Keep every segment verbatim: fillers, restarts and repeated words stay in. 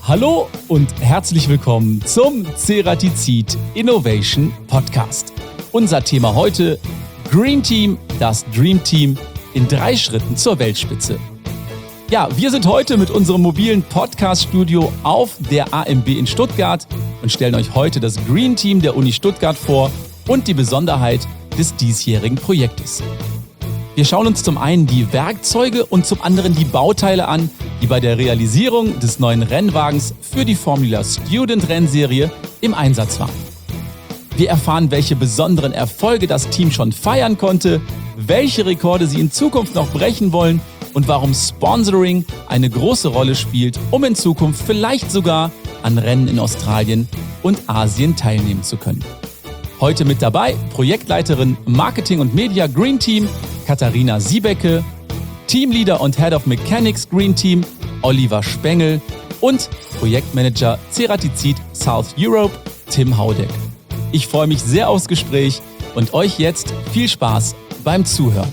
Hallo und herzlich willkommen zum Ceratizid Innovation Podcast. Unser Thema heute: Green Team, das Dream Team in drei Schritten zur Weltspitze. Ja, wir sind heute mit unserem mobilen Podcast-Studio auf der A M B in Stuttgart und stellen euch heute das Green Team der Uni Stuttgart vor und die Besonderheit des diesjährigen Projektes. Wir schauen uns zum einen die Werkzeuge und zum anderen die Bauteile an, die bei der Realisierung des neuen Rennwagens für die Formula Student Rennserie im Einsatz waren. Wir erfahren, welche besonderen Erfolge das Team schon feiern konnte, welche Rekorde sie in Zukunft noch brechen wollen und warum Sponsoring eine große Rolle spielt, um in Zukunft vielleicht sogar an Rennen in Australien und Asien teilnehmen zu können. Heute mit dabei Projektleiterin Marketing und Media Green Team Katharina Siebecke, Teamleader und Head of Mechanics Green Team Oliver Spengel und Projektmanager Ceratizid South Europe Tim Haudeck. Ich freue mich sehr aufs Gespräch und euch jetzt viel Spaß beim Zuhören.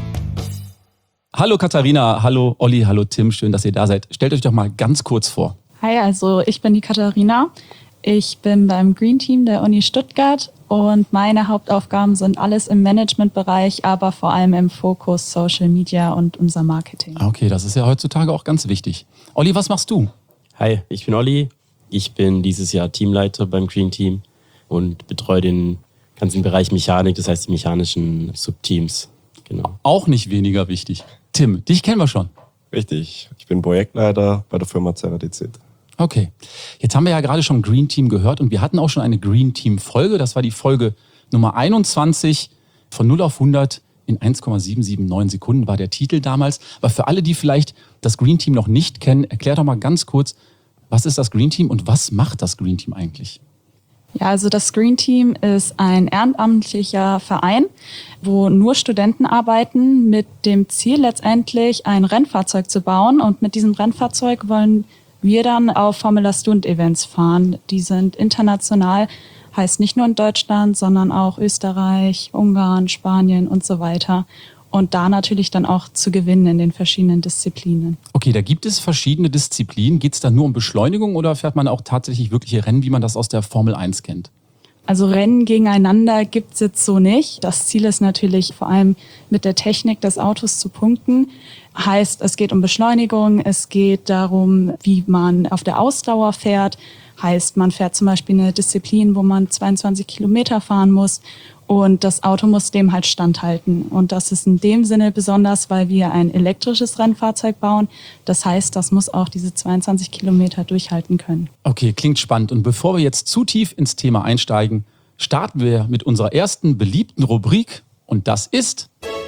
Hallo Katharina, hallo Olli, hallo Tim, schön, dass ihr da seid. Stellt euch doch mal ganz kurz vor. Hi, also ich bin die Katharina. Ich bin beim Green Team der Uni Stuttgart und meine Hauptaufgaben sind alles im Managementbereich, aber vor allem im Fokus Social Media und unser Marketing. Okay, das ist ja heutzutage auch ganz wichtig. Olli, was machst du? Hi, ich bin Olli. Ich bin dieses Jahr Teamleiter beim Green Team und betreue den ganzen Bereich Mechanik, das heißt die mechanischen Subteams. Genau. Auch nicht weniger wichtig. Tim, dich kennen wir schon. Richtig, ich bin Projektleiter bei der Firma Ceratizid. Okay, jetzt haben wir ja gerade schon Green Team gehört und wir hatten auch schon eine Green Team Folge. Das war die Folge Nummer einundzwanzig, von null auf hundert in eins Komma sieben sieben neun Sekunden war der Titel damals. Aber für alle, die vielleicht das Green Team noch nicht kennen, erklär doch mal ganz kurz, was ist das Green Team und was macht das Green Team eigentlich? Ja, also das Green Team ist ein ehrenamtlicher Verein, wo nur Studenten arbeiten mit dem Ziel letztendlich ein Rennfahrzeug zu bauen. Und mit diesem Rennfahrzeug wollen wir dann auf Formula Student Events fahren. Die sind international, heißt nicht nur in Deutschland, sondern auch Österreich, Ungarn, Spanien und so weiter. Und da natürlich dann auch zu gewinnen in den verschiedenen Disziplinen. Okay, da gibt es verschiedene Disziplinen. Geht es da nur um Beschleunigung oder fährt man auch tatsächlich wirkliche Rennen, wie man das aus der Formel eins kennt? Also Rennen gegeneinander gibt es jetzt so nicht. Das Ziel ist natürlich vor allem mit der Technik des Autos zu punkten. Heißt, es geht um Beschleunigung, es geht darum, wie man auf der Ausdauer fährt. Heißt, man fährt zum Beispiel eine Disziplin, wo man zweiundzwanzig Kilometer fahren muss und das Auto muss dem halt standhalten. Und das ist in dem Sinne besonders, weil wir ein elektrisches Rennfahrzeug bauen. Das heißt, das muss auch diese zweiundzwanzig Kilometer durchhalten können. Okay, klingt spannend. Und bevor wir jetzt zu tief ins Thema einsteigen, starten wir mit unserer ersten beliebten Rubrik und das ist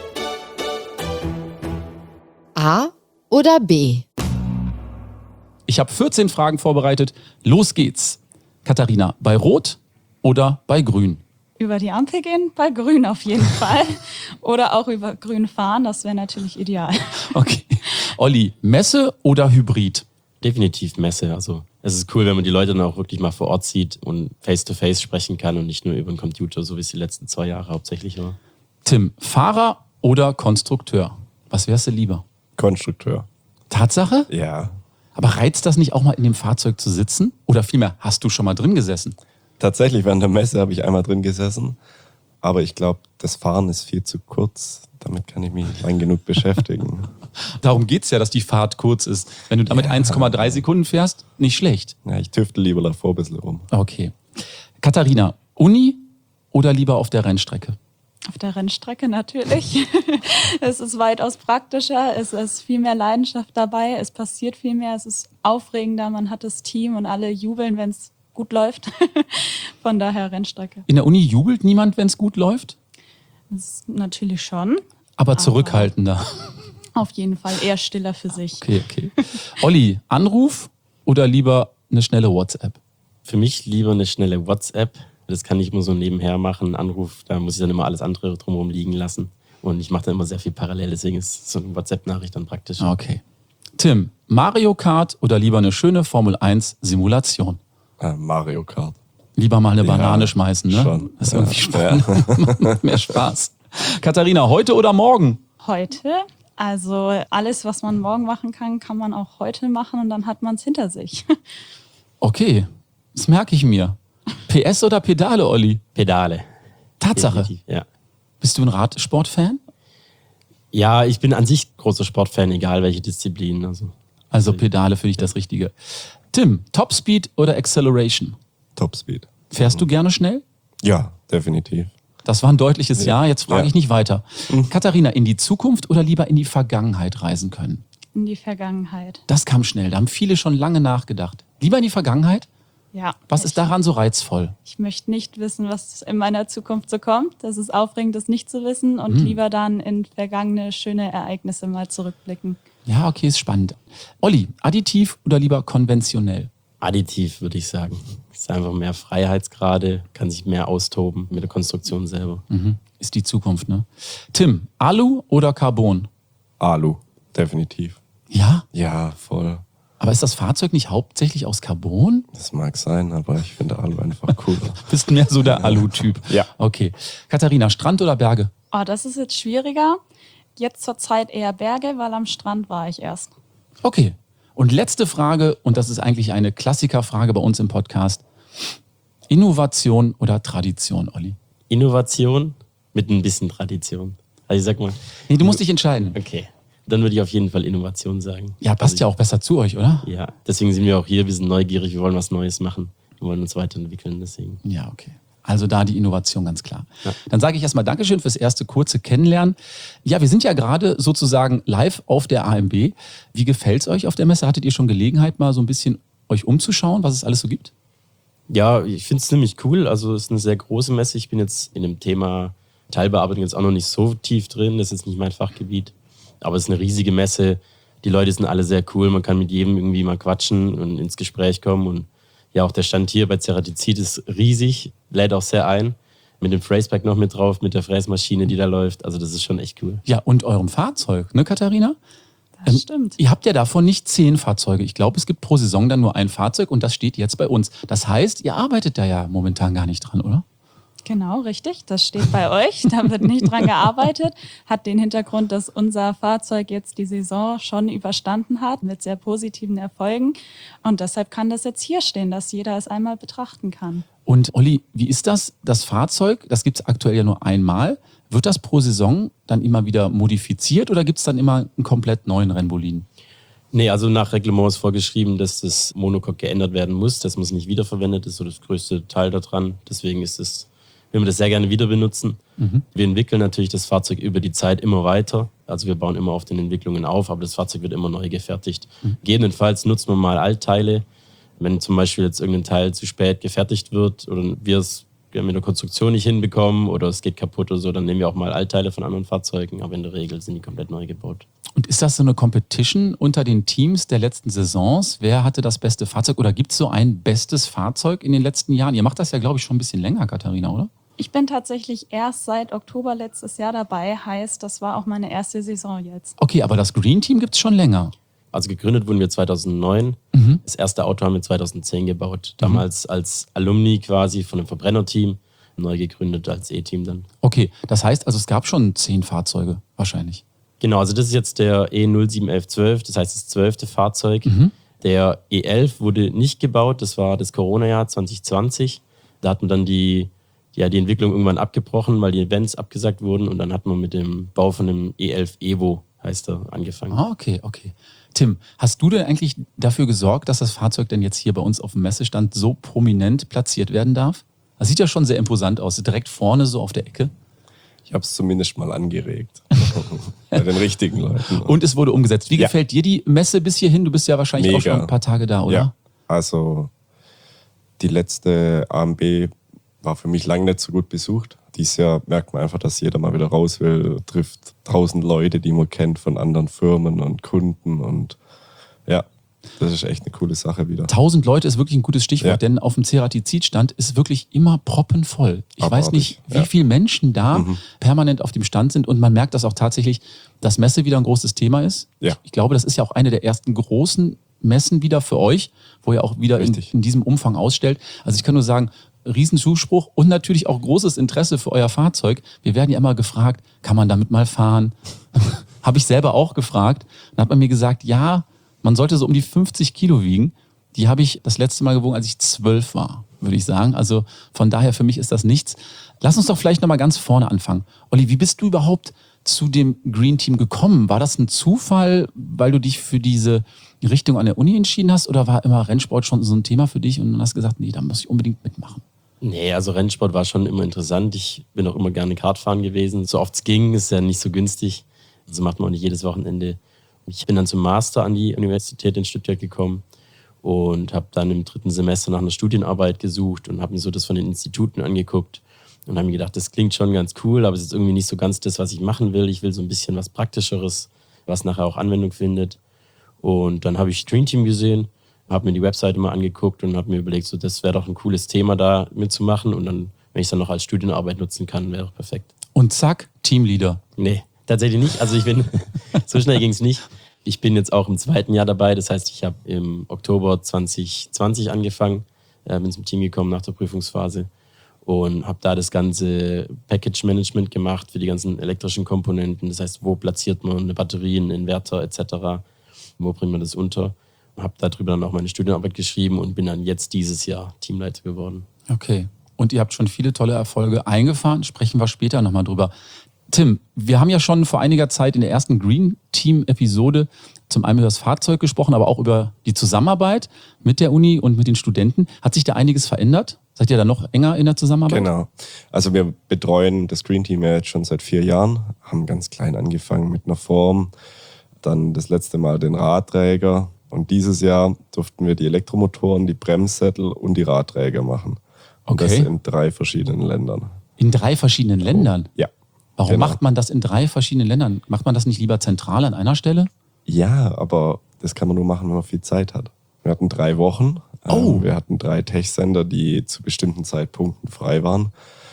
A oder B? Ich habe vierzehn Fragen vorbereitet. Los geht's. Katharina, bei Rot oder bei Grün? Über die Ampel gehen, bei Grün auf jeden Fall. Oder auch über Grün fahren, das wäre natürlich ideal. Okay. Olli, Messe oder Hybrid? Definitiv Messe. Also es ist cool, wenn man die Leute dann auch wirklich mal vor Ort sieht und face-to-face sprechen kann und nicht nur über den Computer, so wie es die letzten zwei Jahre hauptsächlich war. Tim, Fahrer oder Konstrukteur? Was wärst du lieber? Konstrukteur. Tatsache? Ja. Aber reizt das nicht auch mal in dem Fahrzeug zu sitzen? Oder vielmehr, hast du schon mal drin gesessen? Tatsächlich, während der Messe habe ich einmal drin gesessen. Aber ich glaube, das Fahren ist viel zu kurz. Damit kann ich mich nicht lang genug beschäftigen. Darum geht's ja, dass die Fahrt kurz ist. Wenn du damit ja. eins Komma drei Sekunden fährst, nicht schlecht. Ja, ich tüftel lieber davor ein bisschen rum. Okay. Katharina, Uni oder lieber auf der Rennstrecke? Auf der Rennstrecke natürlich. Es ist weitaus praktischer, es ist viel mehr Leidenschaft dabei, es passiert viel mehr, es ist aufregender, man hat das Team und alle jubeln, wenn es gut läuft. Von daher Rennstrecke. In der Uni jubelt niemand, wenn es gut läuft? Das ist natürlich schon. Aber zurückhaltender. Aber auf jeden Fall eher stiller für sich. Okay, okay. Olli, Anruf oder lieber eine schnelle WhatsApp? Für mich lieber eine schnelle WhatsApp. Das kann ich immer so nebenher machen. Anruf, da muss ich dann immer alles andere drumherum liegen lassen. Und ich mache dann immer sehr viel parallel, deswegen ist so eine WhatsApp-Nachricht dann praktisch. Okay. Tim, Mario Kart oder lieber eine schöne Formel eins Simulation? Äh, Mario Kart. Lieber mal eine Ja, Banane schmeißen, ne? Schon. Das ist Ja. irgendwie spannend. Ja. Macht mehr Spaß. Katharina, heute oder morgen? Heute, Also alles, was man morgen machen kann, kann man auch heute machen und dann hat man es hinter sich. Okay, das merke ich mir. P S oder Pedale, Olli? Pedale. Tatsache. Definitiv, ja. Bist du ein Radsport-Fan? Ja, ich bin an sich großer Sportfan, egal welche Disziplin. Also, Also Pedale für dich das Richtige. Tim, Topspeed oder Acceleration? Topspeed. Fährst du gerne schnell? Ja, definitiv. Das war ein deutliches Ja, jetzt frage Ja. ich nicht weiter. Katharina, in die Zukunft oder lieber in die Vergangenheit reisen können? In die Vergangenheit. Das kam schnell, da haben viele schon lange nachgedacht. Lieber in die Vergangenheit? Ja. Was ich, ist daran so reizvoll? Ich möchte nicht wissen, was in meiner Zukunft so kommt. Das ist aufregend, das nicht zu wissen und Hm. lieber dann in vergangene schöne Ereignisse mal zurückblicken. Ja, okay, ist spannend. Olli, additiv oder lieber konventionell? additiv, würde ich sagen. Es ist einfach mehr Freiheitsgrade, kann sich mehr austoben mit der Konstruktion selber. Mhm. Ist die Zukunft, ne? Tim, Alu oder Carbon? Alu, definitiv. Ja, Ja, voll. aber ist das Fahrzeug nicht hauptsächlich aus Carbon? Das mag sein, aber ich finde Alu einfach cooler. Bist mehr so der Alu-Typ. Ja. Okay. Katharina, Strand oder Berge? Oh, das ist jetzt schwieriger. Jetzt zur Zeit eher Berge, weil am Strand war ich erst. Okay. Und letzte Frage, und das ist eigentlich eine Klassikerfrage bei uns im Podcast. Innovation oder Tradition, Olli? Innovation mit ein bisschen Tradition. Also ich sag mal, Nee, du musst dich entscheiden. okay, dann würde ich auf jeden Fall Innovation sagen. Ja, passt ja auch besser zu euch, oder? Ja, deswegen sind wir auch hier, wir sind neugierig, wir wollen was Neues machen. Wir wollen uns weiterentwickeln, deswegen. Ja, okay. Also da die Innovation, ganz klar. Ja. Dann sage ich erstmal Dankeschön fürs erste kurze Kennenlernen. Ja, wir sind ja gerade sozusagen live auf der A M B. Wie gefällt's euch auf der Messe? Hattet ihr schon Gelegenheit, mal so ein bisschen euch umzuschauen, was es alles so gibt? Ja, ich finde es ziemlich cool. Also es ist eine sehr große Messe. Ich bin jetzt in dem Thema Teilbearbeitung jetzt auch noch nicht so tief drin. Das ist jetzt nicht mein Fachgebiet. Aber es ist eine riesige Messe. Die Leute sind alle sehr cool. Man kann mit jedem irgendwie mal quatschen und ins Gespräch kommen. Und ja, auch der Stand hier bei Ceratizid ist riesig, lädt auch sehr ein. Mit dem Phrasepack noch mit drauf, mit der Fräsmaschine, die da läuft. Also das ist schon echt cool. Ja, und eurem Fahrzeug, ne, Katharina? Das Ähm, stimmt. Ihr habt ja davon nicht zehn Fahrzeuge. Ich glaube, es gibt pro Saison dann nur ein Fahrzeug und das steht jetzt bei uns. Das heißt, ihr arbeitet da ja momentan gar nicht dran, oder? Genau, richtig. Das steht bei euch. Da wird nicht dran gearbeitet. Hat den Hintergrund, dass unser Fahrzeug jetzt die Saison schon überstanden hat mit sehr positiven Erfolgen. Und deshalb kann das jetzt hier stehen, dass jeder es einmal betrachten kann. Und Olli, wie ist das? Das Fahrzeug, das gibt es aktuell ja nur einmal. Wird das pro Saison dann immer wieder modifiziert oder gibt es dann immer einen komplett neuen Rennboliden? Nee, also nach Reglement ist vorgeschrieben, dass das Monocoque geändert werden muss. Das muss nicht wiederverwendet, das ist so das größte Teil daran. Deswegen ist es, will man das sehr gerne wieder benutzen. Mhm. Wir entwickeln natürlich das Fahrzeug über die Zeit immer weiter. Also wir bauen immer auf den Entwicklungen auf, aber das Fahrzeug wird immer neu gefertigt. Mhm. Gegebenenfalls nutzt man mal Altteile. Wenn zum Beispiel jetzt irgendein Teil zu spät gefertigt wird oder wir es mit der Konstruktion nicht hinbekommen oder es geht kaputt oder so, dann nehmen wir auch mal Altteile von anderen Fahrzeugen, aber in der Regel sind die komplett neu gebaut. Und ist das so eine Competition unter den Teams der letzten Saisons? Wer hatte das beste Fahrzeug oder gibt es so ein bestes Fahrzeug in den letzten Jahren? Ihr macht das ja, glaube ich, schon ein bisschen länger, Katharina, oder? Ich bin tatsächlich erst seit Oktober letztes Jahr dabei, heißt, das war auch meine erste Saison jetzt. Okay, aber das Green Team gibt es schon länger. Also gegründet wurden wir zweitausendneun. Mhm. Das erste Auto haben wir zweitausendzehn gebaut. Damals mhm. als Alumni quasi von einem Verbrennerteam. Neu gegründet als E-Team dann. Okay, das heißt also, es gab schon zehn Fahrzeuge wahrscheinlich. Genau, also das ist jetzt der E null sieben eins eins zwölf, das heißt das zwölfte Fahrzeug. Mhm. Der E elf wurde nicht gebaut, das war das Corona-Jahr zwanzig zwanzig. Da hat man dann die, ja, die Entwicklung irgendwann abgebrochen, weil die Events abgesagt wurden und dann hat man mit dem Bau von dem E elf Evo, heißt er, angefangen. Ah, okay, okay. Tim, hast du denn eigentlich dafür gesorgt, dass das Fahrzeug denn jetzt hier bei uns auf dem Messestand so prominent platziert werden darf? Das sieht ja schon sehr imposant aus, direkt vorne so auf der Ecke. Ich habe es zumindest mal angeregt. Bei den richtigen Leuten. Und es wurde umgesetzt. Wie ja. gefällt dir die Messe bis hierhin? Du bist ja wahrscheinlich Mega. auch schon ein paar Tage da, oder? Ja, also die letzte A M B war für mich lange nicht so gut besucht. Dieses Jahr merkt man einfach, dass jeder mal wieder raus will, trifft tausend Leute, die man kennt von anderen Firmen und Kunden und ja, das ist echt eine coole Sache wieder. Tausend Leute ist wirklich ein gutes Stichwort, Ja. denn auf dem Ceratizid-Stand ist wirklich immer proppenvoll. Ich Abartig, weiß nicht, wie ja. viele Menschen da Mhm. permanent auf dem Stand sind und man merkt, dass auch tatsächlich das Messe wieder ein großes Thema ist. Ja. Ich, ich glaube, das ist ja auch eine der ersten großen Messen wieder für euch, wo ihr auch wieder in, Richtig. in diesem Umfang ausstellt. Also ich kann nur sagen, Riesenzuspruch und natürlich auch großes Interesse für euer Fahrzeug. Wir werden ja immer gefragt, kann man damit mal fahren? Habe ich selber auch gefragt. Dann hat man mir gesagt, ja, man sollte so um die fünfzig Kilo wiegen. Die habe ich das letzte Mal gewogen, als ich zwölf war, würde ich sagen. Also von daher, für mich ist das nichts. Lass uns doch vielleicht nochmal ganz vorne anfangen. Olli, wie bist du überhaupt zu dem Green Team gekommen? War das ein Zufall, weil du dich für diese Richtung an der Uni entschieden hast? Oder war immer Rennsport schon so ein Thema für dich und du hast gesagt, nee, da muss ich unbedingt mitmachen? Nee, also Rennsport war schon immer interessant. Ich bin auch immer gerne Kartfahren gewesen. So oft es ging, ist ja nicht so günstig. Also macht man auch nicht jedes Wochenende. Ich bin dann zum Master an die Universität in Stuttgart gekommen und habe dann im dritten Semester nach einer Studienarbeit gesucht und habe mir so das von den Instituten angeguckt und habe mir gedacht, das klingt schon ganz cool, aber es ist irgendwie nicht so ganz das, was ich machen will. Ich will so ein bisschen was Praktischeres, was nachher auch Anwendung findet. Und dann habe ich Dream Team gesehen, habe mir die Webseite mal angeguckt und habe mir überlegt, so, das wäre doch ein cooles Thema da mitzumachen und dann, wenn ich es dann noch als Studienarbeit nutzen kann, wäre doch perfekt. Und zack, Teamleader. Nee, tatsächlich nicht. Also ich bin, so schnell ging es nicht. Ich bin jetzt auch im zweiten Jahr dabei, das heißt, ich habe im Oktober zwanzig zwanzig angefangen, äh, bin zum Team gekommen nach der Prüfungsphase und habe da das ganze Package-Management gemacht für die ganzen elektrischen Komponenten. Das heißt, wo platziert man eine Batterie, einen Inverter et cetera, wo bringt man das unter? Habe darüber dann auch meine Studienarbeit geschrieben und bin dann jetzt dieses Jahr Teamleiter geworden. Okay. Und ihr habt schon viele tolle Erfolge eingefahren. Sprechen wir später nochmal drüber. Tim, wir haben ja schon vor einiger Zeit in der ersten Green Team-Episode zum einen über das Fahrzeug gesprochen, aber auch über die Zusammenarbeit mit der Uni und mit den Studenten. Hat sich da einiges verändert? Seid ihr da noch enger in der Zusammenarbeit? Genau. Also wir betreuen das Green Team ja jetzt schon seit vier Jahren, haben ganz klein angefangen mit einer Form, dann das letzte Mal den Radträger und dieses Jahr durften wir die Elektromotoren, die Bremssättel und die Radträger machen. Und Okay. das in drei verschiedenen Ländern. In drei verschiedenen Ländern? Ja. Warum Genau. macht man das in drei verschiedenen Ländern? Macht man das nicht lieber zentral an einer Stelle? Ja, aber das kann man nur machen, wenn man viel Zeit hat. Wir hatten drei Wochen. Oh. Ähm, Wir hatten drei Tech-Sender, die zu bestimmten Zeitpunkten frei waren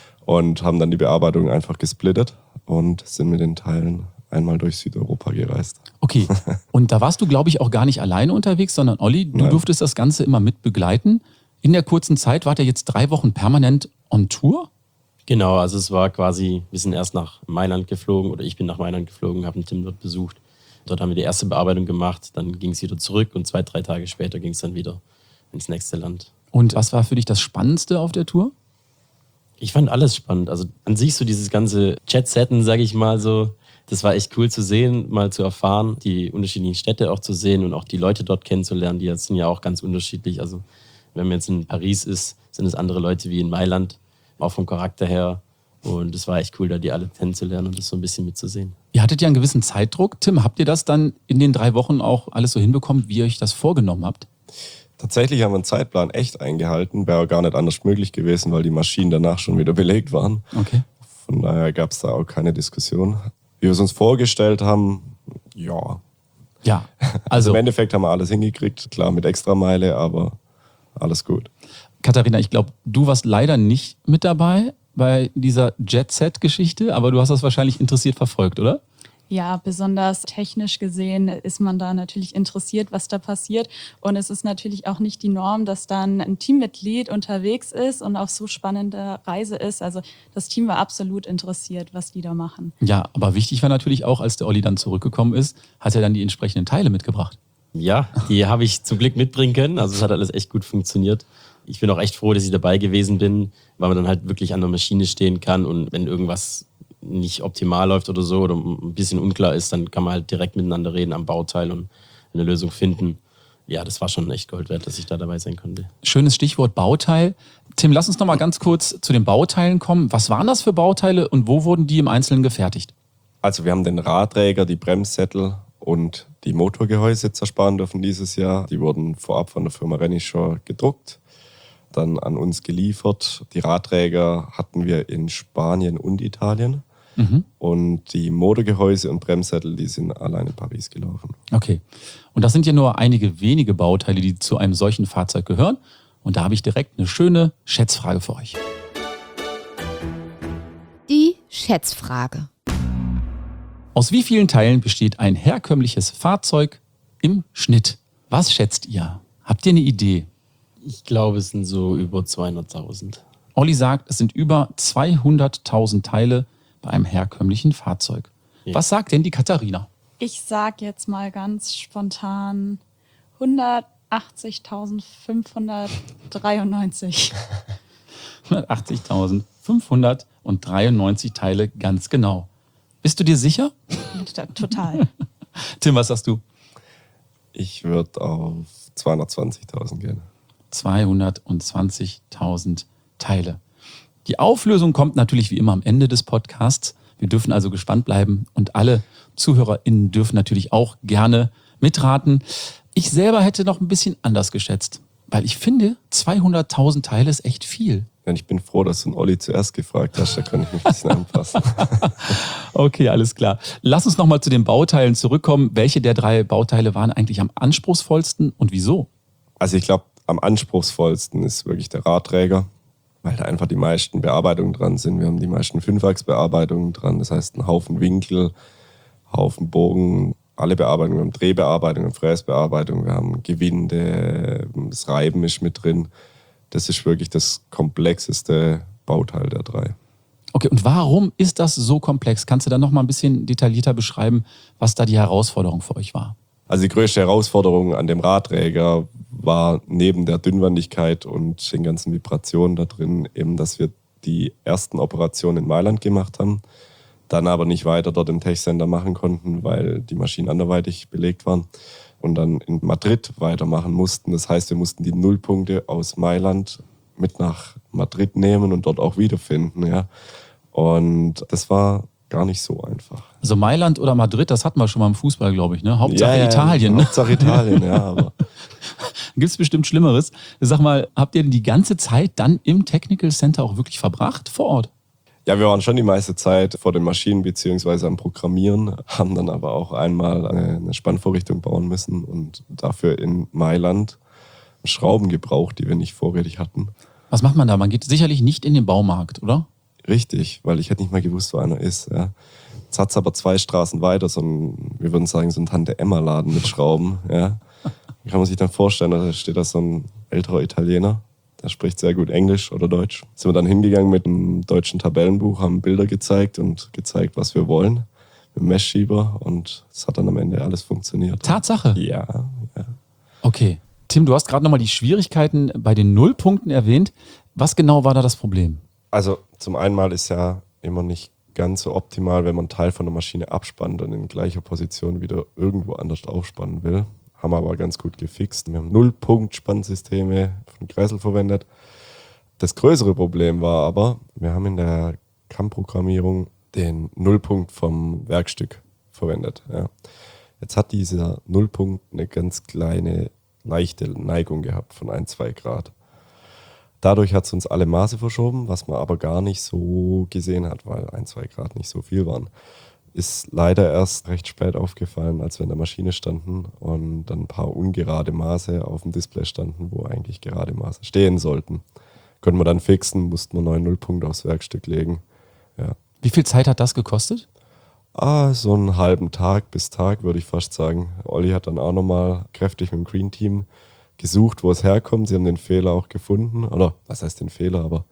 und haben dann die Bearbeitung einfach gesplittet und sind mit den Teilen einmal durch Südeuropa gereist. Okay. Und da warst du, glaube ich, auch gar nicht alleine unterwegs, sondern Olli, du Nein. durftest das Ganze immer mit begleiten. In der kurzen Zeit wart ihr jetzt drei Wochen permanent on Tour? Genau, also es war quasi, wir sind erst nach Mailand geflogen oder ich bin nach Mailand geflogen, habe einen Tim dort besucht. Dort haben wir die erste Bearbeitung gemacht, dann ging es wieder zurück und zwei, drei Tage später ging es dann wieder ins nächste Land. Und was war für dich das Spannendste auf der Tour? Ich fand alles spannend. Also an sich so dieses ganze Jet-Setten, sage ich mal so, das war echt cool zu sehen, mal zu erfahren, die unterschiedlichen Städte auch zu sehen und auch die Leute dort kennenzulernen, die sind ja auch ganz unterschiedlich. Also wenn man jetzt in Paris ist, sind es andere Leute wie in Mailand, auch vom Charakter her. Und es war echt cool, da die alle kennenzulernen und das so ein bisschen mitzusehen. Ihr hattet ja einen gewissen Zeitdruck. Tim, habt ihr das dann in den drei Wochen auch alles so hinbekommen, wie ihr euch das vorgenommen habt? Tatsächlich haben wir einen Zeitplan echt eingehalten, wäre gar nicht anders möglich gewesen, weil die Maschinen danach schon wieder belegt waren. Okay. Von daher gab es da auch keine Diskussion. Wie wir es uns vorgestellt haben, ja. Ja, Also also im Endeffekt haben wir alles hingekriegt, klar mit Extrameile, aber alles gut. Katharina, ich glaube, du warst leider nicht mit dabei bei dieser Jet-Set-Geschichte, aber du hast das wahrscheinlich interessiert verfolgt, oder? Ja, besonders technisch gesehen ist man da natürlich interessiert, was da passiert. Und es ist natürlich auch nicht die Norm, dass dann ein Teammitglied unterwegs ist und auf so spannender Reise ist. Also das Team war absolut interessiert, was die da machen. Ja, aber wichtig war natürlich auch, als der Olli dann zurückgekommen ist, hat er dann die entsprechenden Teile mitgebracht. Ja, die habe ich zum Glück mitbringen können. Also es hat alles echt gut funktioniert. Ich bin auch echt froh, dass ich dabei gewesen bin, weil man dann halt wirklich an der Maschine stehen kann und wenn irgendwas nicht optimal läuft oder so oder ein bisschen unklar ist, dann kann man halt direkt miteinander reden am Bauteil und eine Lösung finden. Ja, das war schon echt Gold wert, dass ich da dabei sein konnte. Schönes Stichwort Bauteil. Tim, lass uns noch mal ganz kurz zu den Bauteilen kommen. Was waren das für Bauteile und wo wurden die im Einzelnen gefertigt? Also wir haben den Radträger, die Bremssättel und die Motorgehäuse zersparen dürfen dieses Jahr. Die wurden vorab von der Firma Renishaw gedruckt, dann an uns geliefert. Die Radträger hatten wir in Spanien und Italien. Mhm. Und die Motorgehäuse und Bremssättel, die sind allein in Paris gelaufen. Okay. Und das sind ja nur einige wenige Bauteile, die zu einem solchen Fahrzeug gehören. Und da habe ich direkt eine schöne Schätzfrage für euch. Die Schätzfrage. Aus wie vielen Teilen besteht ein herkömmliches Fahrzeug im Schnitt? Was schätzt ihr? Habt ihr eine Idee? Ich glaube, es sind so über zweihunderttausend. Olli sagt, es sind über zweihunderttausend Teile bei einem herkömmlichen Fahrzeug. Ja. Was sagt denn die Katharina? Ich sag jetzt mal ganz spontan hundertachtzigtausendfünfhundertdreiundneunzig. hundertachtzigtausendfünfhundertdreiundneunzig Teile, ganz genau. Bist du dir sicher? Total. Tim, was sagst du? Ich würde auf zweihundertzwanzigtausend gehen. zweihundertzwanzigtausend Teile. Die Auflösung kommt natürlich wie immer am Ende des Podcasts. Wir dürfen also gespannt bleiben und alle ZuhörerInnen dürfen natürlich auch gerne mitraten. Ich selber hätte noch ein bisschen anders geschätzt, weil ich finde, zweihunderttausend Teile ist echt viel. Ja, ich bin froh, dass du den Olli zuerst gefragt hast, da kann ich mich ein bisschen anpassen. Okay, alles klar. Lass uns nochmal zu den Bauteilen zurückkommen. Welche der drei Bauteile waren eigentlich am anspruchsvollsten und wieso? Also ich glaube, am anspruchsvollsten ist wirklich der Radträger, weil da einfach die meisten Bearbeitungen dran sind. Wir haben die meisten Fünfachsbearbeitungen dran, das heißt einen Haufen Winkel, Haufen Bogen, alle Bearbeitungen. Wir haben Drehbearbeitung, wir haben Fräsbearbeitung, wir haben Gewinde, das Reiben ist mit drin. Das ist wirklich das komplexeste Bauteil der drei. Okay, und warum ist das so komplex? Kannst du da noch mal ein bisschen detaillierter beschreiben, was da die Herausforderung für euch war? Also die größte Herausforderung an dem Radträger war neben der Dünnwandigkeit und den ganzen Vibrationen da drin eben, dass wir die ersten Operationen in Mailand gemacht haben, dann aber nicht weiter dort im Tech-Center machen konnten, weil die Maschinen anderweitig belegt waren und dann in Madrid weitermachen mussten. Das heißt, wir mussten die Nullpunkte aus Mailand mit nach Madrid nehmen und dort auch wiederfinden. Ja. Und das war gar nicht so einfach. Also Mailand oder Madrid, das hatten wir schon mal im Fußball, glaube ich. Ne? Hauptsache ja, ja, Italien. Ne? Hauptsache Italien, ja. Aber gibt es bestimmt Schlimmeres. Sag mal, habt ihr denn die ganze Zeit dann im Technical Center auch wirklich verbracht vor Ort? Ja, wir waren schon die meiste Zeit vor den Maschinen beziehungsweise am Programmieren, haben dann aber auch einmal eine, eine Spannvorrichtung bauen müssen und dafür in Mailand Schrauben gebraucht, die wir nicht vorrätig hatten. Was macht man da? Man geht sicherlich nicht in den Baumarkt, oder? Richtig, weil ich hätte nicht mal gewusst, wo einer ist. Ja. Jetzt hat es aber zwei Straßen weiter, so ein, wir würden sagen, so ein Tante-Emma-Laden mit Schrauben. Ja. Kann man sich dann vorstellen, da steht da so ein älterer Italiener, der spricht sehr gut Englisch oder Deutsch. Sind wir dann hingegangen mit einem deutschen Tabellenbuch, haben Bilder gezeigt und gezeigt, was wir wollen, mit dem Messschieber, und es hat dann am Ende alles funktioniert. Tatsache? Ja, ja. Okay. Tim, du hast gerade nochmal die Schwierigkeiten bei den Nullpunkten erwähnt. Was genau war da das Problem? Also zum einen mal ist ja immer nicht ganz so optimal, wenn man einen Teil von der Maschine abspannt und in gleicher Position wieder irgendwo anders aufspannen will. Haben wir aber ganz gut gefixt. Wir haben Nullpunkt-Spannsysteme von Kreisel verwendet. Das größere Problem war aber, wir haben in der C A M-Programmierung den Nullpunkt vom Werkstück verwendet. Ja. Jetzt hat dieser Nullpunkt eine ganz kleine, leichte Neigung gehabt von ein bis zwei Grad. Dadurch hat es uns alle Maße verschoben, was man aber gar nicht so gesehen hat, weil ein, zwei Grad nicht so viel waren. Ist leider erst recht spät aufgefallen, als wir in der Maschine standen und dann ein paar ungerade Maße auf dem Display standen, wo eigentlich gerade Maße stehen sollten. Konnten wir dann fixen, mussten wir einen neuen Nullpunkt aufs Werkstück legen. Ja. Wie viel Zeit hat das gekostet? Ah, so einen halben Tag bis Tag, würde ich fast sagen. Olli hat dann auch nochmal kräftig mit dem Green Team gesucht, wo es herkommt. Sie haben den Fehler auch gefunden. Oder was heißt den Fehler, aber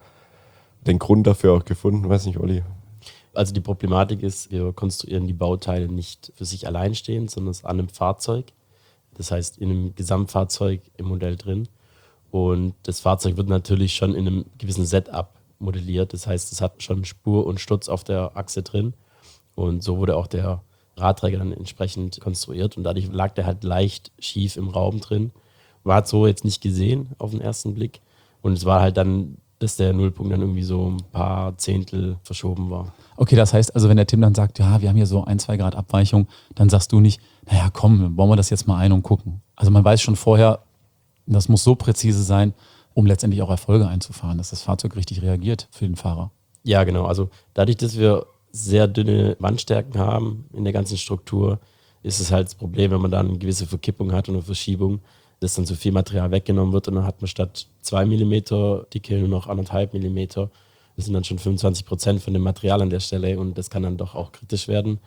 den Grund dafür auch gefunden. Weiß nicht, Olli. Also die Problematik ist, wir konstruieren die Bauteile nicht für sich allein stehend, sondern es an einem Fahrzeug. Das heißt, in einem Gesamtfahrzeug im Modell drin. Und das Fahrzeug wird natürlich schon in einem gewissen Setup modelliert. Das heißt, es hat schon Spur und Sturz auf der Achse drin. Und so wurde auch der Radträger dann entsprechend konstruiert. Und dadurch lag der halt leicht schief im Raum drin. War so jetzt nicht gesehen auf den ersten Blick. Und es war halt dann, dass der Nullpunkt dann irgendwie so ein paar Zehntel verschoben war. Okay, das heißt also, wenn der Tim dann sagt, ja, wir haben hier so ein, zwei Grad Abweichung, dann sagst du nicht, naja, komm, bauen wir das jetzt mal ein und gucken. Also man weiß schon vorher, das muss so präzise sein, um letztendlich auch Erfolge einzufahren, dass das Fahrzeug richtig reagiert für den Fahrer. Ja, genau. Also dadurch, dass wir sehr dünne Wandstärken haben in der ganzen Struktur, ist es halt das Problem, wenn man dann eine gewisse Verkippung hat und eine Verschiebung, dass dann zu viel Material weggenommen wird und dann hat man statt zwei Millimeter Dicke nur noch anderthalb Millimeter. Das sind dann schon fünfundzwanzig Prozent von dem Material an der Stelle und das kann dann doch auch kritisch werden.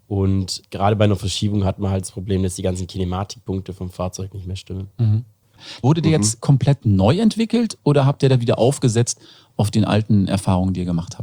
Und gerade bei einer Verschiebung hat man halt das Problem, dass die ganzen Kinematikpunkte vom Fahrzeug nicht mehr stimmen. Mhm. Wurde der Mhm. jetzt komplett neu entwickelt oder habt ihr da wieder aufgesetzt auf den alten Erfahrungen, die ihr gemacht habt?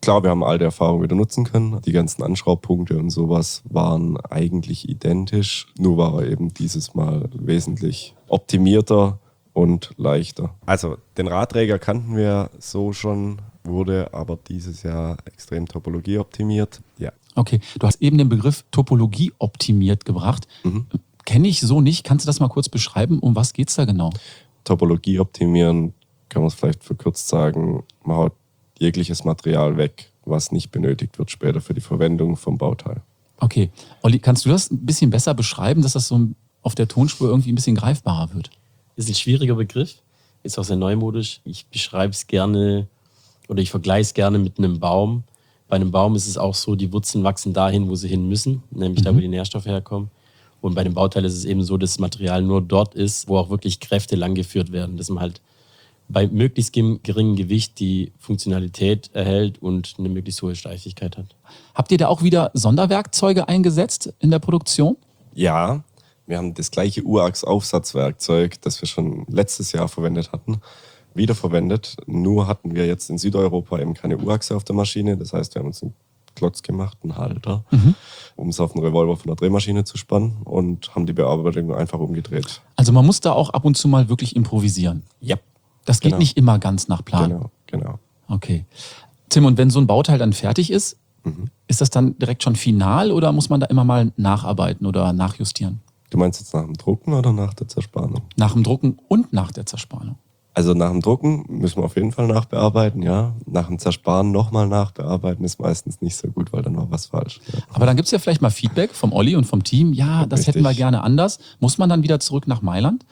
Klar, wir haben all die Erfahrungen wieder nutzen können. Die ganzen Anschraubpunkte und sowas waren eigentlich identisch. Nur war er eben dieses Mal wesentlich optimierter und leichter. Also den Radträger kannten wir so schon, wurde aber dieses Jahr extrem Topologie optimiert. Ja. Okay, du hast eben den Begriff Topologie optimiert gebracht. Mhm. Kenne ich so nicht. Kannst du das mal kurz beschreiben? Um was geht es da genau? Topologie optimieren, kann man es vielleicht verkürzt sagen, man haut jegliches Material weg, was nicht benötigt wird später für die Verwendung vom Bauteil. Okay. Olli, kannst du das ein bisschen besser beschreiben, dass das so auf der Tonspur irgendwie ein bisschen greifbarer wird? Das ist ein schwieriger Begriff, ist auch sehr neumodisch. Ich beschreibe es gerne oder ich vergleiche es gerne mit einem Baum. Bei einem Baum ist es auch so, die Wurzeln wachsen dahin, wo sie hin müssen, nämlich mhm. da, wo die Nährstoffe herkommen. Und bei dem Bauteil ist es eben so, dass das Material nur dort ist, wo auch wirklich Kräfte langgeführt werden, dass man halt bei möglichst geringem Gewicht die Funktionalität erhält und eine möglichst hohe Steifigkeit hat. Habt ihr da auch wieder Sonderwerkzeuge eingesetzt in der Produktion? Ja, wir haben das gleiche Urax-Aufsatzwerkzeug, das wir schon letztes Jahr verwendet hatten, wiederverwendet. Nur hatten wir jetzt in Südeuropa eben keine Urachse auf der Maschine. Das heißt, wir haben uns einen Klotz gemacht, einen Halter, mhm. um es auf einen Revolver von der Drehmaschine zu spannen und haben die Bearbeitung einfach umgedreht. Also man muss da auch ab und zu mal wirklich improvisieren? Ja. Das geht genau. nicht immer ganz nach Plan? Genau, genau. Okay. Tim, und wenn so ein Bauteil dann fertig ist, mhm. ist das dann direkt schon final oder muss man da immer mal nacharbeiten oder nachjustieren? Du meinst jetzt nach dem Drucken oder nach der Zerspannung? Nach dem Drucken und nach der Zerspannung. Also nach dem Drucken müssen wir auf jeden Fall nachbearbeiten, ja. Nach dem Zersparen nochmal nachbearbeiten ist meistens nicht so gut, weil dann war was falsch. Ja. Aber dann gibt es ja vielleicht mal Feedback vom Olli und vom Team. Ja, das Richtig. Hätten wir gerne anders. Muss man dann wieder zurück nach Mailand?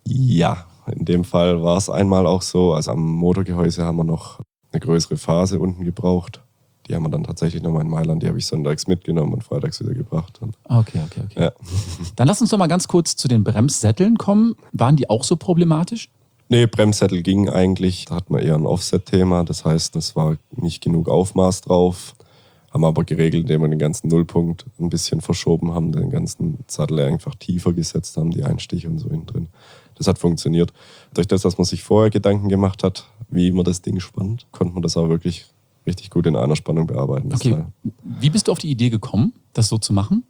Ja, in dem Fall war es einmal auch so. Also am Motorgehäuse haben wir noch eine größere Phase unten gebraucht. Die haben wir dann tatsächlich nochmal in Mailand, die habe ich sonntags mitgenommen und freitags wieder gebracht. Okay, okay, okay. Ja. Dann lass uns doch mal ganz kurz zu den Bremssätteln kommen. Waren die auch so problematisch? Nee, Bremssättel ging eigentlich. Da hatten wir eher ein Offset-Thema. Das heißt, es war nicht genug Aufmaß drauf. Haben aber geregelt, indem wir den ganzen Nullpunkt ein bisschen verschoben haben, den ganzen Sattel einfach tiefer gesetzt haben, die Einstiche und so innen drin. Das hat funktioniert. Durch das, dass man sich vorher Gedanken gemacht hat, wie man das Ding spannt, konnte man das auch wirklich richtig gut in einer Spannung bearbeiten. Das Okay. Teil. Wie bist du auf die Idee gekommen, das so zu machen?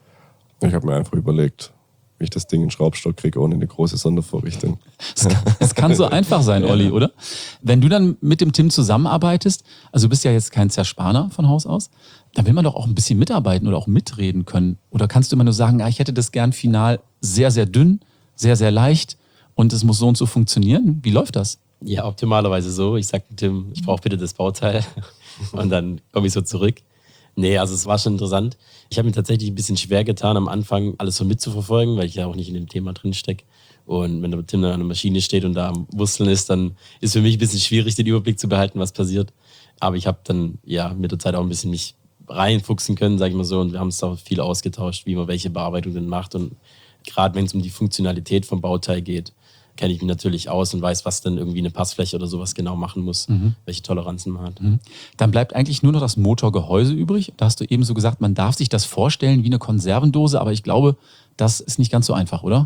Ich habe mir einfach überlegt, wie ich das Ding in den Schraubstock kriege, ohne eine große Sondervorrichtung. Es kann, es kann so einfach sein, Olli, oder? Wenn du dann mit dem Tim zusammenarbeitest, also du bist ja jetzt kein Zerspaner von Haus aus, dann will man doch auch ein bisschen mitarbeiten oder auch mitreden können. Oder kannst du immer nur sagen, ah, ich hätte das gern final sehr, sehr dünn, sehr, sehr leicht und es muss so und so funktionieren? Wie läuft das? Ja, optimalerweise so. Ich sagte Tim, ich brauche bitte das Bauteil und dann komme ich so zurück. Nee, also es war schon interessant. Ich habe mir tatsächlich ein bisschen schwer getan, am Anfang alles so mitzuverfolgen, weil ich ja auch nicht in dem Thema drin stecke. Und wenn der Tim dann an der Maschine steht und da am Wursteln ist, dann ist für mich ein bisschen schwierig, den Überblick zu behalten, was passiert. Aber ich habe dann ja mit der Zeit auch ein bisschen mich reinfuchsen können, sage ich mal so. Und wir haben uns auch viel ausgetauscht, wie man welche Bearbeitung denn macht. Und gerade wenn es um die Funktionalität vom Bauteil geht, kenne ich mich natürlich aus und weiß, was dann irgendwie eine Passfläche oder sowas genau machen muss, mhm. welche Toleranzen man hat. Mhm. Dann bleibt eigentlich nur noch das Motorgehäuse übrig. Da hast du eben so gesagt, man darf sich das vorstellen wie eine Konservendose, aber ich glaube, das ist nicht ganz so einfach, oder?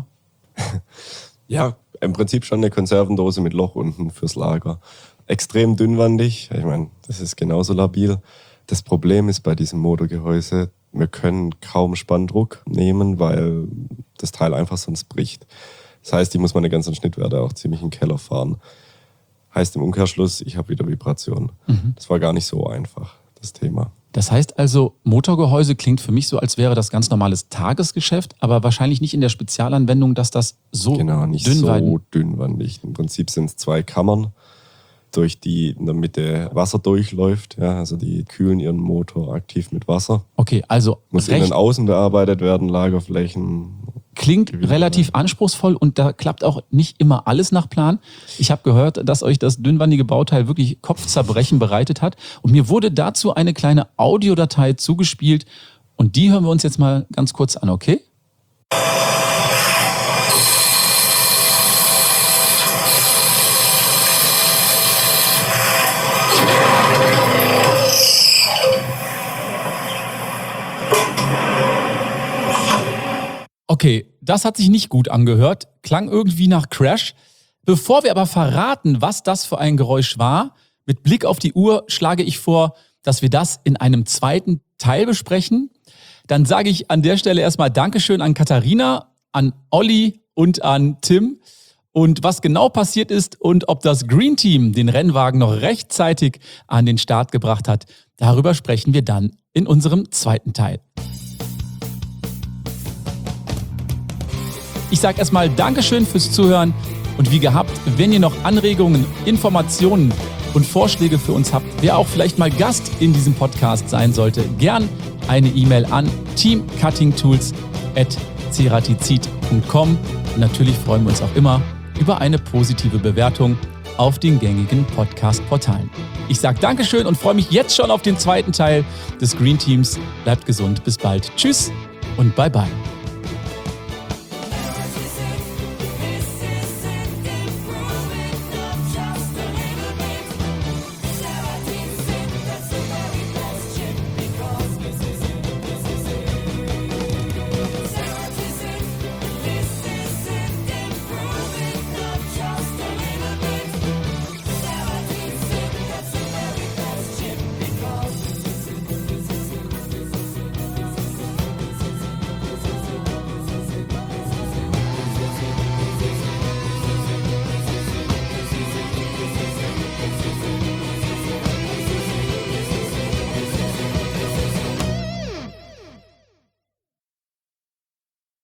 Ja, im Prinzip schon eine Konservendose mit Loch unten fürs Lager. Extrem dünnwandig, ich meine, das ist genauso labil. Das Problem ist bei diesem Motorgehäuse, wir können kaum Spanndruck nehmen, weil das Teil einfach sonst bricht. Das heißt, ich muss meine ganzen Schnittwerte auch ziemlich in den Keller fahren. Heißt im Umkehrschluss, ich habe wieder Vibration. Mhm. Das war gar nicht so einfach, das Thema. Das heißt also, Motorgehäuse klingt für mich so, als wäre das ganz normales Tagesgeschäft, aber wahrscheinlich nicht in der Spezialanwendung, dass das so genau, nicht dünnwandig... so dünnwandig. Im Prinzip sind es zwei Kammern, durch die in der Mitte Wasser durchläuft. Ja, also die kühlen ihren Motor aktiv mit Wasser. Okay, also muss recht innen außen bearbeitet werden, Lagerflächen. Klingt relativ anspruchsvoll und da klappt auch nicht immer alles nach Plan. Ich habe gehört, dass euch das dünnwandige Bauteil wirklich Kopfzerbrechen bereitet hat. Und mir wurde dazu eine kleine Audiodatei zugespielt. Und die hören wir uns jetzt mal ganz kurz an, okay? Okay, das hat sich nicht gut angehört, klang irgendwie nach Crash. Bevor wir aber verraten, was das für ein Geräusch war, mit Blick auf die Uhr schlage ich vor, dass wir das in einem zweiten Teil besprechen. Dann sage ich an der Stelle erstmal Dankeschön an Katharina, an Olli und an Tim. Und was genau passiert ist und ob das Green Team den Rennwagen noch rechtzeitig an den Start gebracht hat, darüber sprechen wir dann in unserem zweiten Teil. Ich sage erstmal Dankeschön fürs Zuhören und wie gehabt, wenn ihr noch Anregungen, Informationen und Vorschläge für uns habt, wer auch vielleicht mal Gast in diesem Podcast sein sollte, gern eine E-Mail an teamcuttingtools at ceratizid punkt com. Und natürlich freuen wir uns auch immer über eine positive Bewertung auf den gängigen Podcast-Portalen. Ich sage Dankeschön und freue mich jetzt schon auf den zweiten Teil des Green Teams. Bleibt gesund, bis bald. Tschüss und bye bye.